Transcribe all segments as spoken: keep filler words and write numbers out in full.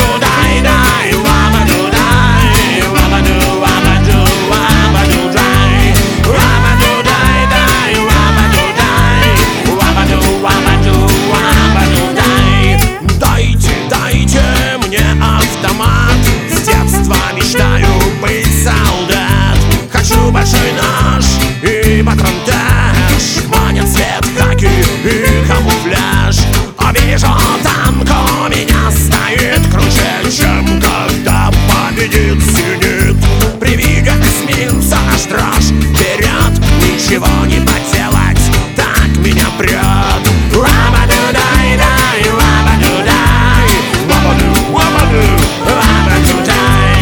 Большой нож и патронтаж, манит цвет хаки и камуфляж. А вижу, танк у меня стоит круче, чем когда победит зенит. При виде эсминца аж дрожь берет, ничего не поделать, так меня прет. Ва-ба-ду-дай-дай, ва-ба-ду-дай, ва-ба-ду, ва-ба-ду, ва-ба-ду-дай,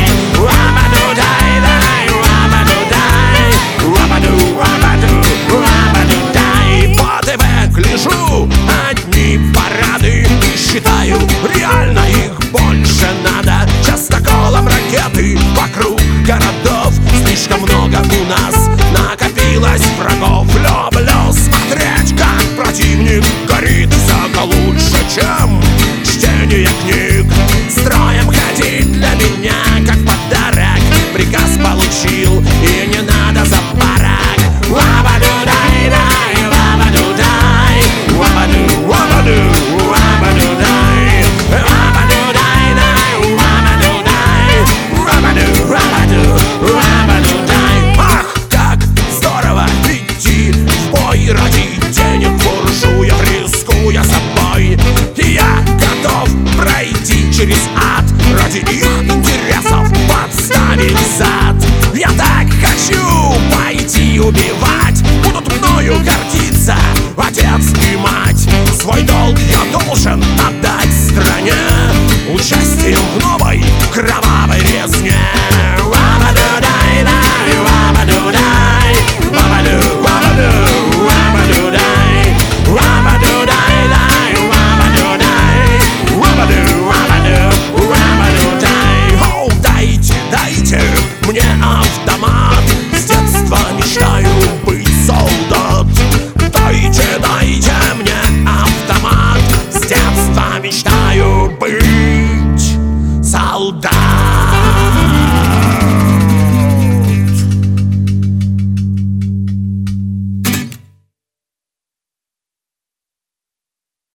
ва-ба-ду-дай-дай, ва-ба-ду-дай, ва-ба-ду, ва-ба-ду, ва-ба-ду-дай. По ТВ гляжу, одни парады, считаю, реально их больше надо. Частоколом ракеты вокруг городов, слишком много у нас накопилось врагов. Люблю смотреть, как противник горит, всяко лучше, чем чтение книг. Строем ходить для меня как подарок, приказ получил и не надо за барак. Ва-ба-ду-дай-дай, ва-ба-ду-дай, ва-ба-ду, ва-ба-ду, ва-ба-ду-дай, ва-ба-ду-дай-дай, ва-ба-ду-дай, ва-ба-ду, ва-ба-ду, ва-ба-ду-дай. Ах, как здорово идти в бой ради денег, буржуя, рискуя собой. Я готов пройти через ад ради их интересов, подставить зад. Я так хочу пойти убивать, будут мною гордиться отец и мать. Свой долг я должен отдать стране участием в новой кровавой резне. Ва-ба-ду-дай-дай, ва-ба-ду-дай, ва-ба-ду, ва-ба-ду, ва-ба-ду-дай, ва-ба-ду-дай-дай, ва-ба-ду-дай, ва-ба-ду, ва-ба-ду, ва-ба-ду-дай. Оу, дайте, дайте мне автомат, с детства мечтаю быть солдат. Дайте, дайте мне автомат, с детства мечтаю быть солдат.